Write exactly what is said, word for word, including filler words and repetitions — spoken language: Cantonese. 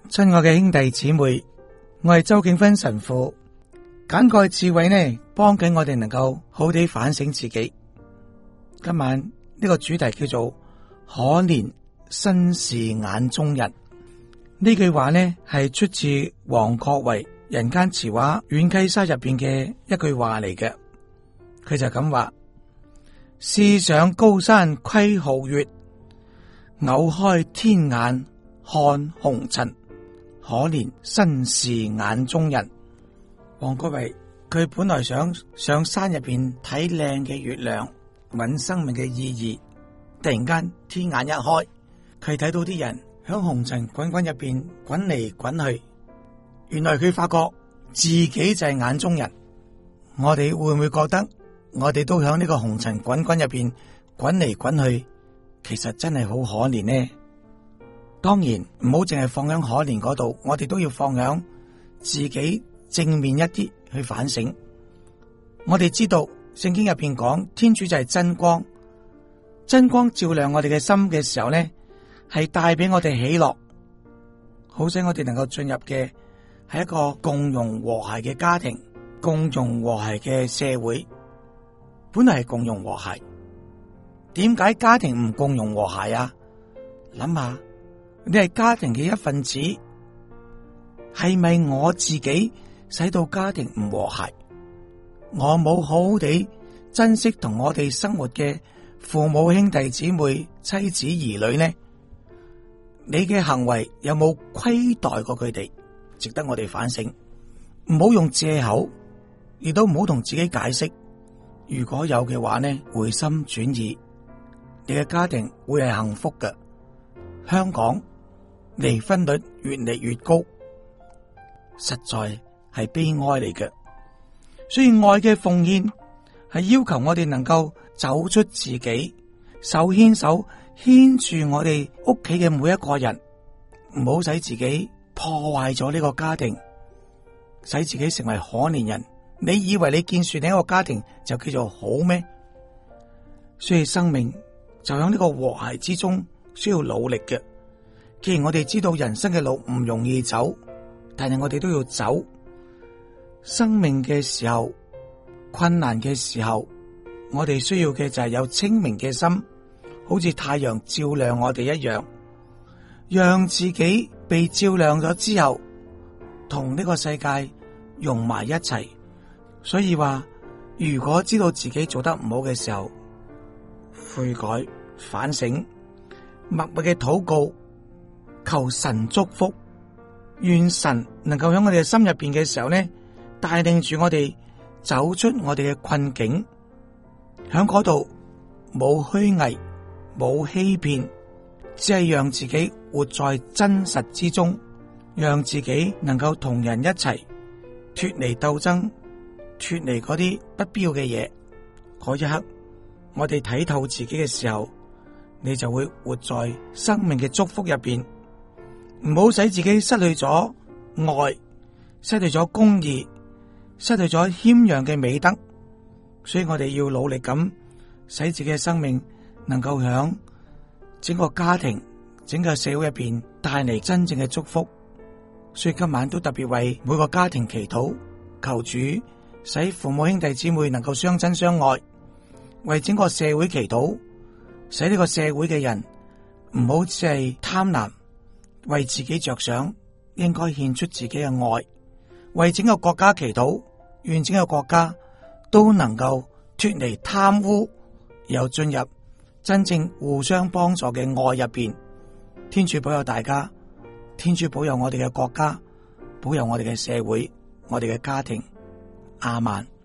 親愛嘅兄弟姊妹，我係周景芬神父。簡蓋智慧呢，幫緊我哋能夠好地反省自己。今晚呢個主題叫做可憐身是眼中人。呢句話呢係出自王國維人間詞話遠溪沙入邊嘅一句話嚟嘅。佢就咁話：試上高山窺皓月，偶開天眼看紅塵。可憐身是眼中人。王國維佢本來想上山入邊睇靚嘅月亮，搵生命嘅意義。突然間天眼一開，佢睇到啲人響紅塵滾滾入邊滾嚟滾去。原來佢發覺自己就係眼中人。我哋會唔會覺得我哋都響呢個紅塵滾滾入邊滾嚟滾去？其實真係好可憐呢。當然唔好淨係放響可憐嗰度，我哋都要放響自己正面一啲去反省。我哋知道聖經入邊講天主就係真光，真光照亮我哋嘅心嘅時候呢，係帶俾我哋喜樂，好使我哋能夠進入嘅係一個共融和諧嘅家庭，共融和諧嘅社會。本來係共融和諧，點解家庭唔共融和諧啊？諗下。你係家庭嘅一份子，係咪我自己使到家庭唔和諧？我冇好好地珍惜同我哋生活嘅父母、兄弟姊妹、妻子、兒女呢？你嘅行為有冇虧待過佢哋？值得我哋反省。唔好用借口，亦都唔好同自己解釋。如果有嘅話呢，回心轉意，你嘅家庭會係幸福嘅。香港離婚率越嚟越高，實在係悲哀嚟嘅。所以愛嘅奉獻係要求我哋能夠走出自己，手牽手牽住我哋屋企嘅每一個人，唔好使自己破壞咗呢個家庭，使自己成為可憐人。你以為你建樹另一個家庭就叫做好咩？所以生命就喺呢個和諧之中需要努力嘅。既然我哋知道人生嘅路唔容易走，但係我哋都要走。生命嘅時候，困難嘅時候，我哋需要嘅就係有清明嘅心，好似太陽照亮我哋一樣，讓自己被照亮咗之後，同呢個世界融埋一齊。所以話，如果知道自己做得唔好嘅時候，悔改反省，默默嘅禱告，求神祝福，願神能夠喺我哋嘅心入邊嘅時候呢，帶領住我哋走出我哋嘅困境，喺嗰度冇虛偽，冇欺騙，只係讓自己活在真實之中，讓自己能夠同人一齊脫離鬥爭，脫離嗰啲不必要嘅嘢。嗰一刻，我哋睇透自己嘅時候，你就會活在生命嘅祝福入邊。唔好使自己失去咗愛，失去咗公義，失去咗謙讓嘅美德。所以我哋要努力咁使自己嘅生命能夠響整個家庭、整個社會入邊帶嚟真正嘅祝福。所以今晚都特別為每個家庭祈禱，求主使父母兄弟姊妹能夠相親相愛，為整個社會祈禱，使呢個社會嘅人唔好只係貪婪，為自己着想，應該獻出自己嘅愛，為整個國家祈禱，願整個國家都能夠脫離貪污，又進入真正互相幫助嘅愛入邊。天主保佑大家，天主保佑我哋嘅國家，保佑我哋嘅社會，我哋嘅家庭。阿們。